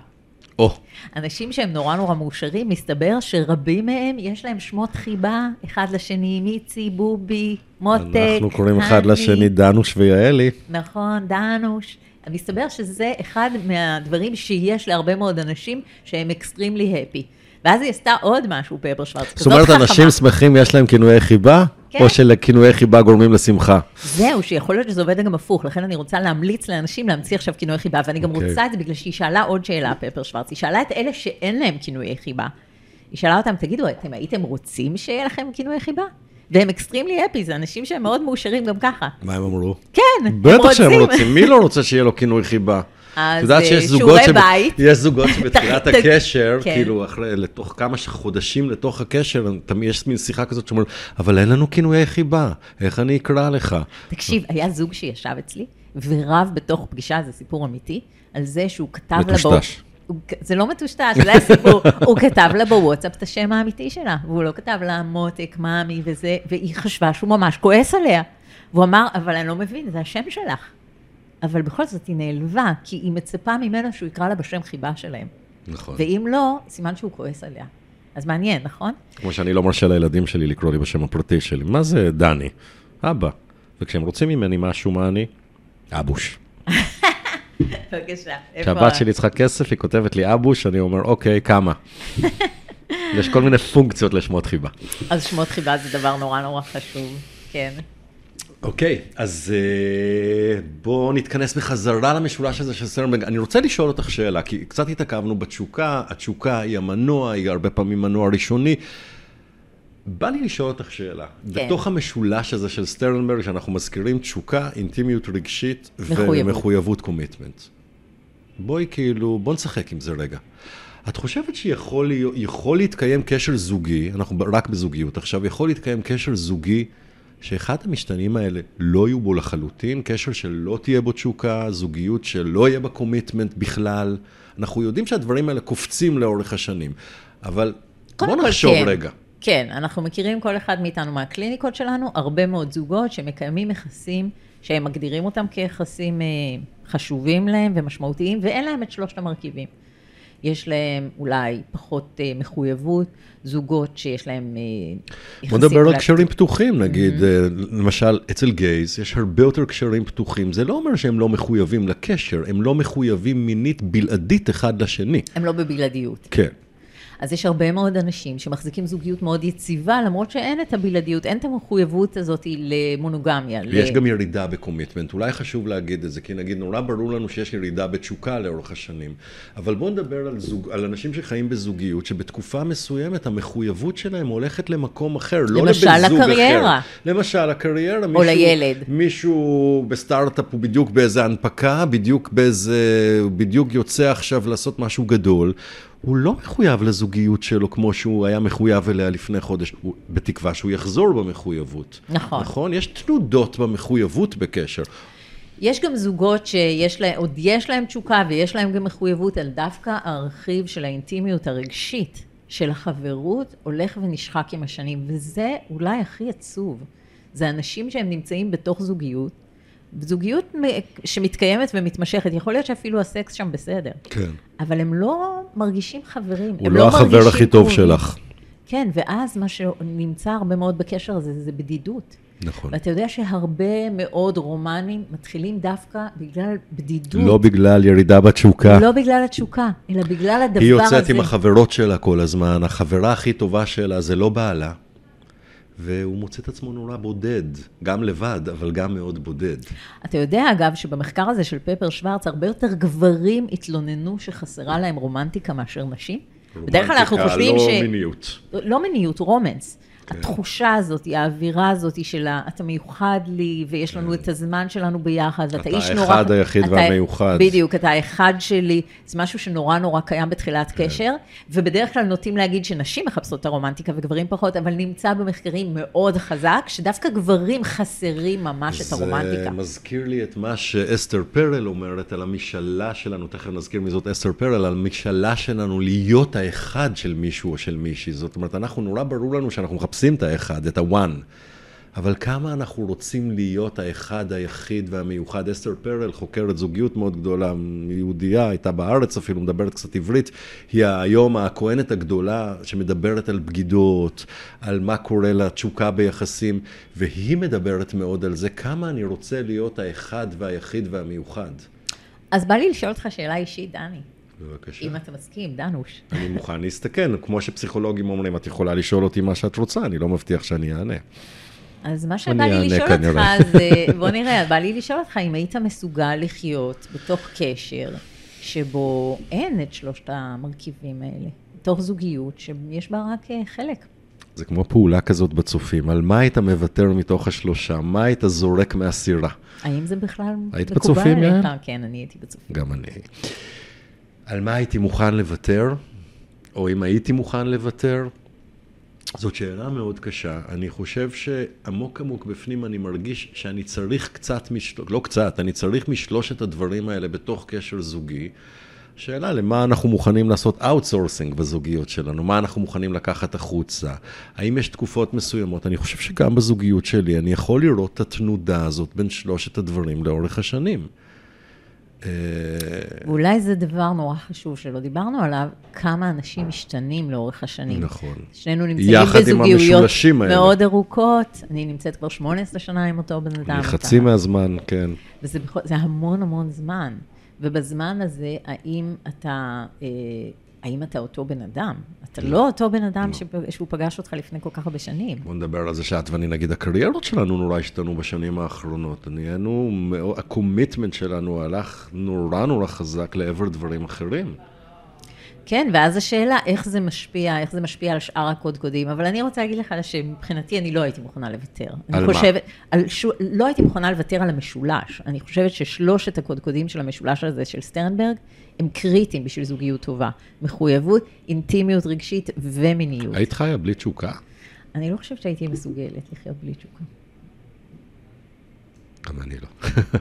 אנשים שהם נורא נורא מאושרים, מסתבר שרבים מהם יש להם שמות חיבה, אחד לשני, מיצי, בובי, מותק, אנחנו קוראים אחד לשני דנוש ויעלי. נכון, דנוש. מסתבר שזה אחד מהדברים שיש להרבה מאוד אנשים שהם extremely happy. ואז היא עשתה עוד משהו, פפר שוורץ. זאת אומרת, אנשים שמחים יש להם כינויי חיבה? כן. או שלכינויי חיבה גורמים לשמחה? זהו, שיכול להיות שזה עובד גם הפוך, לכן אני רוצה להמליץ לאנשים להמציא עכשיו כינויי חיבה, ואני גם רוצה את זה בגלל שהיא שאלה עוד שאלה, פפר שוורץ. היא שאלה את אלה שאין להם כינויי חיבה. היא שאלה אותם, תגידו, אתם הייתם רוצים שיהיה לכם כינויי חיבה? והם extremely happy, זה אנשים שהם מאוד מאושרים גם ככה. מה הם אמרו? כן, הם רוצים. בטח שהם רוצים, מי לא רוצה שיהיה לו כינוי חיבה? אז שיעורי בית. יש זוגות שבתחילת הקשר, כאילו לתוך כמה חודשים לתוך הקשר, יש מין שיחה כזאת שאומרים, אבל אין לנו כינויי חיבה, איך אני אקרא לך? תקשיב, היה זוג שישב אצלי, ורב בתוך פגישה, זה סיפור אמיתי, על זה שהוא כתב לה מטושטש. זה לא מטושטש, זה הסיפור, הוא כתב לה בוואטסאפ את השם האמיתי שלה, והוא לא כתב לה מותק, מאמי וזה, והיא חשבה שהוא ממש כועס עליה. והוא אמר, אבל אני לא מבין, זה השם שלך. אבל בכל זאת היא נעלבה, כי היא מצפה ממנו שהוא יקרא לה בשם חיבה שלהם. נכון. ואם לא, סימן שהוא כועס עליה. אז מעניין, נכון? כמו שאני לא מרשה לילדים שלי לקרוא לי בשם הפרטי שלי. מה זה דני? אבא. וכשהם רוצים ממני משהו, מה אני? אבוש. בבקשה. כשהבת שלי צריכה כסף, היא כותבת לי אבוש, אני אומר, אוקיי, כמה? יש כל מיני פונקציות לשמות חיבה. אז שמות חיבה זה דבר נורא נורא חשוב, כן. אוקיי, אז בואו נתכנס בחזרה למשולש הזה של סטרנברג. אני רוצה לשאול אותך שאלה, כי קצת התעכבנו בתשוקה, התשוקה היא המנוע, היא הרבה פעמים מנוע ראשוני. בא לי לשאול אותך שאלה. כן. בתוך המשולש הזה של סטרנברג, שאנחנו מזכירים תשוקה, אינטימיות רגשית ומחויבות קומיטמנט. בואי בוא נשחק עם זה רגע. את חושבת שיכול להתקיים קשר זוגי, אנחנו רק בזוגיות עכשיו, יכול להתקיים קשר זוגי, שאחד המשתנים האלה לא יהיו בו לחלוטין, קשר שלא תהיה בו תשוקה, זוגיות שלא יהיה בה קומיטמנט בכלל. אנחנו יודעים שהדברים האלה קופצים לאורך השנים, אבל בוא נחשוב רגע. כן, אנחנו מכירים כל אחד מאיתנו מהקליניקות שלנו, הרבה מאוד זוגות שמקיימים יחסים, שהם מגדירים אותם כיחסים חשובים להם ומשמעותיים, ואין להם את שלושת המרכיבים. יש להם אולי פחות מחויבות, זוגות שיש להם יחסים... בוא נדבר על קשרים פתוחים, נגיד, למשל, אצל גייז יש הרבה יותר קשרים פתוחים. זה לא אומר שהם לא מחויבים לקשר, הם לא מחויבים מינית בלעדית אחד לשני. הם לא בבלעדיות. כן. אז יש הרבה מאוד אנשים שמחזיקים זוגיות מאוד יציבה, למרות שאין את הבלעדיות, אין את המחויבות הזאת למונוגמיה. ויש גם ירידה בקומיטמנט, אולי חשוב להגיד את זה, כי נגיד נורא ברור לנו שיש ירידה בתשוקה לאורך השנים, אבל בואו נדבר על אנשים שחיים בזוגיות, שבתקופה מסוימת המחויבות שלהם הולכת למקום אחר, לא לבן זוג אחר. למשל הקריירה. למשל הקריירה. או לילד. מישהו בסטארט-אפ הוא בדיוק באיזה הנפקה, בדיוק יוצא עכשיו לעשות משהו גדול, הוא לא מחויב לזוגיות שלו כמו שהוא היה מחויב אליה לפני חודש, בתקווה שהוא יחזור במחויבות. נכון. נכון? יש תנודות במחויבות בקשר. יש גם זוגות שעוד יש להם תשוקה ויש להם גם מחויבות, על דווקא הרכיב של האינטימיות הרגשית, של החברות, הולך ונשחק עם השנים, וזה אולי הכי עצוב. זה אנשים שהם נמצאים בתוך זוגיות, זוגיות שמתקיימת ומתמשכת, יכול להיות שאפילו הסקס שם בסדר. כן. אבל הם לא מרגישים חברים. הוא לא החבר הכי טוב שלך. כן, ואז מה שנמצא הרבה מאוד בקשר הזה, זה בדידות. נכון. ואתה יודע שהרבה מאוד רומנים מתחילים דווקא בגלל בדידות. לא בגלל ירידה בתשוקה. לא בגלל התשוקה, אלא בגלל הדבר הזה. היא יוצאת עם החברות שלה כל הזמן, החברה הכי טובה שלה זה לא בעלה. והוא מוצא את עצמו נורא בודד, גם לבד, אבל גם מאוד בודד. אתה יודע, אגב, שבמחקר הזה של פפר שוורץ, הרבה יותר גברים התלוננו שחסרה להם רומנטיקה מאשר נשים? בדרך כלל אנחנו חושבים לא מיניות. לא מיניות, רומנס. התחושה הזאת, האווירה הזאת של אתה מיוחד לי, ויש לנו את הזמן שלנו ביחד, ואתה איש נורא... אתה האחד היחיד והמיוחד. בדיוק, אתה האחד שלי, זה משהו שנורא נורא קיים בתחילת קשר, ובדרך כלל נוטים להגיד שנשים מחפשות את הרומנטיקה וגברים פחות, אבל נמצא במחקרים מאוד חזק, שדווקא גברים חסרים ממש את הרומנטיקה. זה מזכיר לי את מה שאסתר פרל אומרת על המשאלה שלנו, תכף נזכיר מי זאת אסתר פרל, על המשאלה שלנו להיות האחד של מישהו או של מישהי. זאת אומרת, אנחנו נורא ברור לנו שאנחנו מחפשים את האחד, את הוואן. אבל כמה אנחנו רוצים להיות האחד היחיד והמיוחד. אסתר פרל חוקרת זוגיות מאוד גדולה, יהודייה, הייתה בארץ אפילו, מדברת קצת עברית. היא היום הכהנת הגדולה שמדברת על בגידות, על מה קורה לתשוקה ביחסים, והיא מדברת מאוד על זה, כמה אני רוצה להיות האחד והיחיד והמיוחד. אז בא לי לשאול אותך שאלה אישית, דני. בבקשה. אם אתה מסכים, דנוש. אני מוכן להסתכן, כמו שפסיכולוגים אומרים, את יכולה לשאול אותי מה שאת רוצה, אני לא מבטיח שאני אענה. אז מה שבא לי לשאול אותך זה, בוא נראה, בא לי לשאול אותך אם היית מסוגל לחיות בתוך קשר שבו אין את שלושת המרכיבים האלה, בתוך זוגיות שיש בה רק חלק. זה כמו פעולה כזאת בצופים, על מה היית מוותר מתוך השלושה, מה היית זורק מהסירה. האם זה בכלל היית בצופים, עליך? כן, אני הייתי בצופים. גם אני. על מה הייתי מוכן לוותר, או אם הייתי מוכן לוותר, זאת שאלה מאוד קשה. אני חושב שעמוק עמוק בפנים אני מרגיש שאני צריך קצת, לא קצת, אני צריך משלושת הדברים האלה בתוך קשר זוגי. שאלה, למה אנחנו מוכנים לעשות אאוטסורסינג בזוגיות שלנו? מה אנחנו מוכנים לקחת החוצה? האם יש תקופות מסוימות? אני חושב שגם בזוגיות שלי אני יכול לראות את התנודה הזאת בין שלושת הדברים לאורך השנים. ואולי זה דבר נורא חשוב שלא דיברנו עליו, כמה אנשים משתנים לאורך השנים. נכון. שנינו נמצאים בזוגיות מאוד ארוכות, אני נמצאת כבר 18 שנה עם אותו בן אדם. חצי מהזמן, כן. וזה המון המון זמן. ובזמן הזה, האם אתה אותו בן אדם? אתה לא אותו בן אדם שהוא פגש אותך לפני כל כך הרבה שנים. בוא נדבר על זה שאת ואני נגיד, הקריירות שלנו נורא השתנו בשנים האחרונות. הקומיטמנט שלנו הלך נורא חזק לעבר דברים אחרים. כן, ואז השאלה, איך זה משפיע על שאר הקודקודים, אבל אני רוצה להגיד לך שמבחינתי אני לא הייתי מוכנה לוותר. על מה? לא הייתי מוכנה לוותר על המשולש. אני חושבת ששלושת הקודקודים של המשולש הזה, של סטרנברג, הם קריטיים בשביל זוגיות טובה. מחויבות, אינטימיות רגשית ומיניות. היית חיה בלי תשוקה? אני לא חושבת שהייתי מסוגלת לחיות בלי תשוקה. גם אני לא.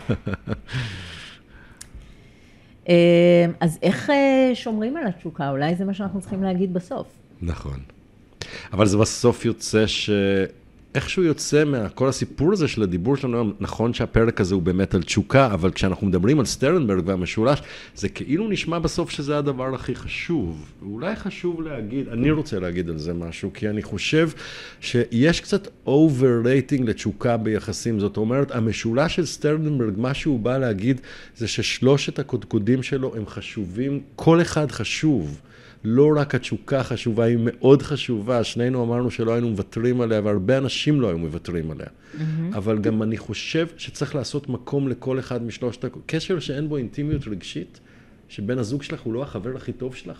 אז איך שומרים על התשוקה? אולי זה מה שאנחנו צריכים להגיד בסוף. נכון. אבל זה בסוף יוצא איכשהו יוצא כל הסיפור הזה של הדיבור שלנו, נכון שהפרק הזה הוא באמת על תשוקה, אבל כשאנחנו מדברים על סטרנברג והמשולש, זה כאילו נשמע בסוף שזה הדבר הכי חשוב. ואולי חשוב להגיד, אני רוצה להגיד על זה משהו, כי אני חושב שיש קצת overrating לתשוקה ביחסים. זאת אומרת, המשולש של סטרנברג, מה שהוא בא להגיד, זה ששלושת הקודקודים שלו הם חשובים, כל אחד חשוב. לא רק התשוקה חשובה, היא מאוד חשובה, שנינו אמרנו שלא היינו מוותרים עליה, והרבה אנשים לא היו מוותרים עליה. אבל גם אני חושב שצריך לעשות מקום לכל אחד משלושת קשר שאין בו אינטימיות רגשית, שבן הזוג שלך הוא לא החבר הכי טוב שלך.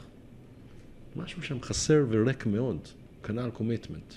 משהו שם חסר וריק מאוד, כנ"ל קומיטמנט.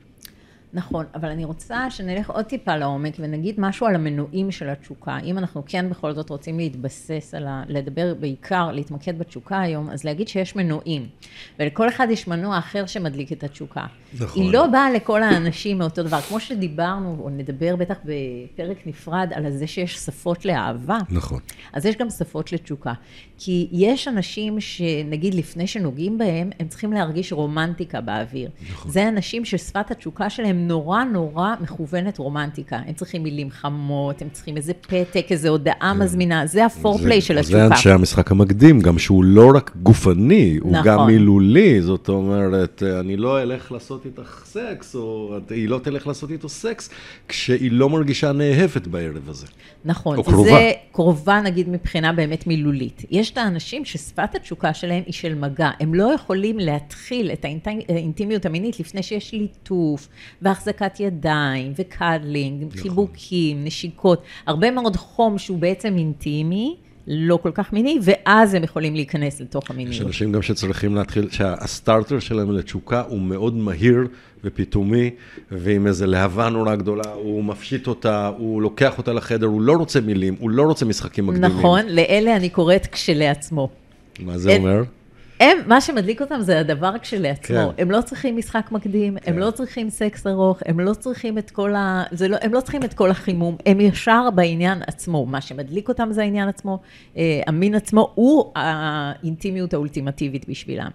נכון, אבל אני רוצה שנלך עוד טיפה לעומק ונגיד משהו על המנועים של התשוקה. אם אנחנו כן בכל זאת רוצים להתבסס לדבר בעיקר, להתמקד בתשוקה היום, אז להגיד שיש מנועים. ולכל אחד יש מנוע אחר שמדליק את התשוקה. נכון. היא לא באה לכל האנשים מאותו דבר. כמו שדיברנו, או נדבר בטח בפרק נפרד על זה שיש שפות לאהבה. נכון. אז יש גם שפות לתשוקה. כי יש אנשים שנגיד לפני שנוגעים בהם, הם צריכים להרגיש רומנטיקה באוויר. נכון. זה אנשים ששפת התשוקה שלהם נורא מכוונת רומנטיקה. הם צריכים מילים חמות, הם צריכים איזה פתק, איזה הודעה מזמינה. זה הפורפליי של התשוקה. זה אנשי המשחק המקדים, גם שהוא לא רק גופני, הוא גם מילולי. זאת אומרת, אני לא אלך לעשות איתך סקס, או היא לא תלך לעשות איתו סקס, כשהיא לא מרגישה נאהבת בערב הזה. נכון. או קרובה. זה קרובה, נגיד, מבחינה באמת מילולית. יש את האנשים ששפת התשוקה שלהם היא של מגע. הם לא יכולים להתחיל את האינטימיות המינית לפני שיש ליטוף, והחזקת ידיים, וקדלינג, חיבוקים, נשיקות. הרבה מאוד חום שהוא בעצם אינטימי, לא כל כך מיני, ואז הם יכולים להיכנס לתוך המיניות. יש אנשים גם שצריכים להתחיל, שהסטארטר שלהם לתשוקה הוא מאוד מהיר ופתאומי, ועם איזה להבה נורא גדולה, הוא מפשיט אותה, הוא לוקח אותה לחדר, הוא לא רוצה מילים, הוא לא רוצה משחקים מקדימים. נכון, לאלה אני קוראת כשלעצמו. מה זה אומר? מה שמדליק אותם זה הדבר כשלעצמו. כן. הם לא צריכים משחק מקדים, הם לא צריכים סקס ארוך, הם לא צריכים הם לא צריכים את כל החימום, הם ישר בעניין עצמו. מה שמדליק אותם זה העניין עצמו, המין עצמו הוא האינטימיות האולטימטיבית בשבילם.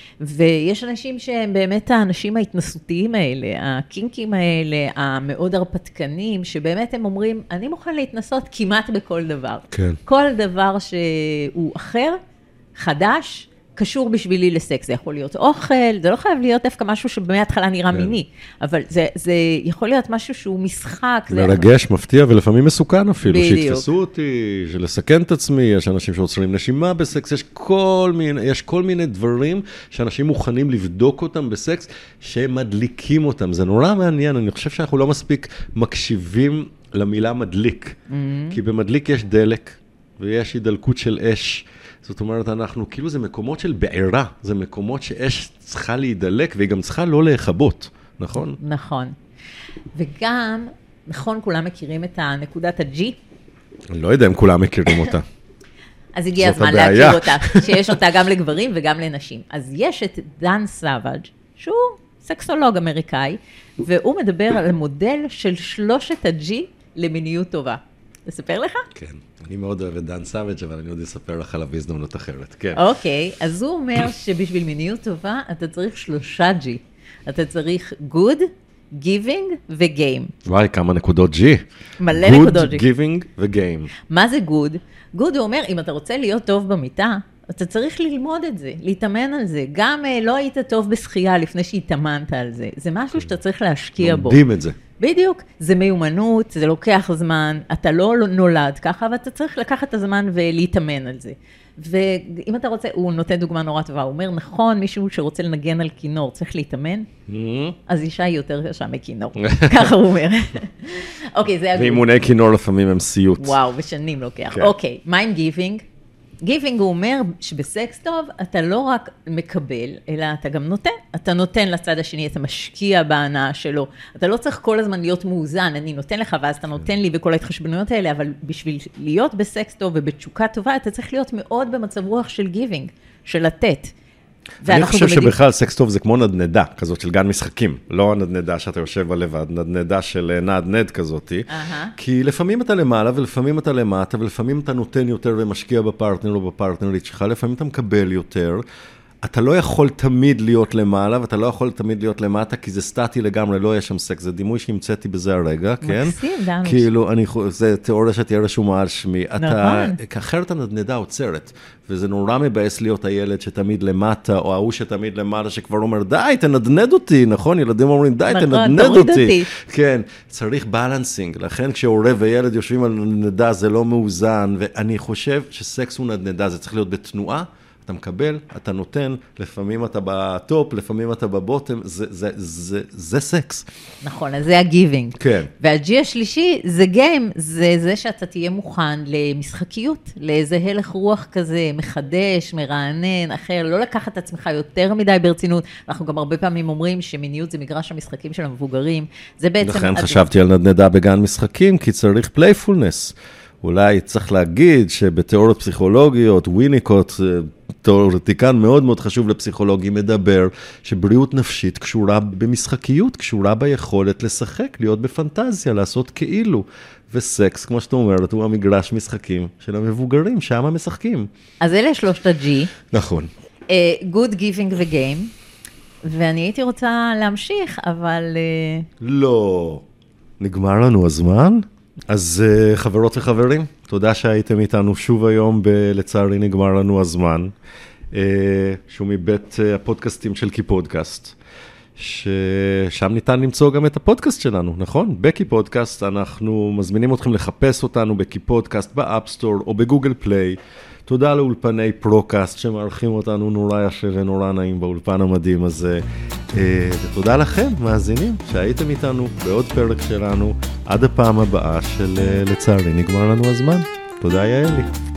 ויש אנשים שהם באמת האנשים ההתנסותיים האלה, הקינקים האלה, המאוד הרפתקנים, שבאמת הם אומרים, אני מוכן להתנסות כמעט בכל דבר. כן. כל דבר שהוא אחר, חדש, קשור בשבילי לסקס. זה יכול להיות אוכל, זה לא חייב להיות דווקא משהו שבהתחלה נראה מיני, אבל זה יכול להיות משהו שהוא משחק. מרגש, מפתיע, ולפעמים מסוכן אפילו, שיתפסו אותי, שלסכן את עצמי, יש אנשים שעוצרים נשימה בסקס, יש כל מיני דברים שאנשים מוכנים לבדוק אותם בסקס, שמדליקים אותם. זה נורא מעניין, אני חושב שאנחנו לא מספיק מקשיבים למילה מדליק, כי במדליק יש דלק, ויש הידלקות של אש, זאת אומרת, אנחנו, כאילו זה מקומות של בעירה, זה מקומות שאש צריכה להידלק, והיא גם צריכה לא להיכבות, נכון? נכון. וגם, נכון, כולם מכירים את נקודת ה-G? אני לא יודע אם כולם מכירים אותה. אז הגיע הזמן להכיר אותה, שיש אותה גם לגברים וגם לנשים. אז יש את דן סאבג', שהוא סקסולוג אמריקאי, והוא מדבר על מודל של 3 ה-G למיניות טובה. לספר לך? כן, אני מאוד אוהב את דן סאבג', אבל אני עוד אספר לך עליו בהזדמנות אחרת, כן. אוקיי, אז הוא אומר שבשביל מיניות טובה, אתה צריך 3 G. אתה צריך good, giving ו-game. וואי, כמה נקודות G. מלא נקודות G. good, giving ו-game. מה זה good? good הוא אומר, אם אתה רוצה להיות טוב במיטה, אתה צריך ללמוד את זה, להתאמן על זה. גם לא היית טוב בשחייה לפני שהתאמנת על זה. זה משהו שאתה צריך להשקיע בו. לומדים את זה. בדיוק, זה מיומנות, זה לוקח זמן, אתה לא נולד ככה, אבל אתה צריך לקחת את הזמן ולהתאמן על זה. ואם אתה רוצה, הוא נותן דוגמה נורא טובה, הוא אומר, נכון, מישהו שרוצה לנגן על כינור, צריך להתאמן, אז אישה היא יותר קשה מכינור, ככה הוא אומר. אוקיי, זה הגוד. ואימוני כינור לפעמים הם סיוט. וואו, ושנים לוקח. אוקיי, מה עם גיבינג? גיבינג הוא אומר שבסקס טוב אתה לא רק מקבל, אלא אתה גם נותן. אתה נותן לצד השני, אתה משקיע בהנאה שלו. אתה לא צריך כל הזמן להיות מאוזן, אני נותן לך ואז אתה נותן לי וכל ההתחשבנויות האלה, אבל בשביל להיות בסקס טוב ובתשוקה טובה, אתה צריך להיות מאוד במצב רוח של גיבינג, של לתת. אני חושב שבכלל סקס טוב זה כמו נדנדה, כזאת של גן משחקים. לא נדנדה שאתה יושב לבד, נדנדה של נד כזאת. כי לפעמים אתה למעלה ולפעמים אתה למטה, ולפעמים אתה נותן יותר ומשקיע בפרטנר או בפרטנרית שלך, לפעמים אתה מקבל יותר. אתה לא יכול תמיד להיות למעלה, ואתה לא יכול תמיד להיות למטה, כי זה סטטי לגמרי, לא יש שם סקס. זה דימוי שהמצאתי בזה הרגע, כן? מקסים, דמש. כאילו, זה תיאוריה שתהיה רשומה על שמי. נכון. אחרת הנדנדה עוצרת, וזה נורא מבאס להיות הילד שתמיד למטה, או ההוא שתמיד למעלה, שכבר אומר, די, תנדנד אותי, נכון? ילדים אומרים, די, תנדנד אותי. כן, צריך בלנסינג. לכן כשהורה וילד יושבים על נדנדה, זה לא מאוזן, ואני חושב שסקס הוא נדנדה, זה צריך להיות בתנועה, אתה מקבל, אתה נותן, לפעמים אתה בטופ, לפעמים אתה בבוטם, זה סקס. נכון, אז זה הגיבינג. כן. והג'י השלישי זה גיים, זה שאתה תהיה מוכן למשחקיות, לאיזה הלך רוח כזה, מחדש, מרענן, אחר, לא לקחת את עצמך יותר מדי ברצינות. אנחנו גם הרבה פעמים אומרים שמיניות זה מגרש המשחקים של המבוגרים. זה בעצם... לכן חשבתי על נדנדה בגן משחקים, כי צריך פלייפולנס. אולי צריך להגיד שבתיאוריות פסיכולוגיות, וויניקוט, תיאורטיקן מאוד מאוד חשוב לפסיכולוגים, מדבר שבריאות נפשית קשורה במשחקיות, קשורה ביכולת לשחק, להיות בפנטזיה, לעשות כאילו. וסקס, כמו שאתה אומרת, הוא המגרש משחקים של המבוגרים, שם הם משחקים. אז אלה 3 ה-G. נכון. Good, giving ו-game. ואני הייתי רוצה להמשיך, אבל... לא. נגמר לנו הזמן? אז חברות וחברים, תודה שהייתם איתנו שוב היום, לצערי נגמר לנו הזמן, שהוא מבית הפודקאסטים של קיפודקאסט, ששם ניתן למצוא גם את הפודקאסט שלנו, נכון? בקי פודקאסט, אנחנו מזמינים אתכם לחפש אותנו בקי פודקאסט, באפסטור או בגוגל פליי. תודה לאולפני פרוקאסט שמארחים אותנו נורא יפה ונורא נעים באולפן המדהים הזה. ותודה לכם, מאזינים, שהייתם איתנו בעוד פרק שלנו, עד הפעם הבאה של לצערי נגמר לנו הזמן. תודה יעלי.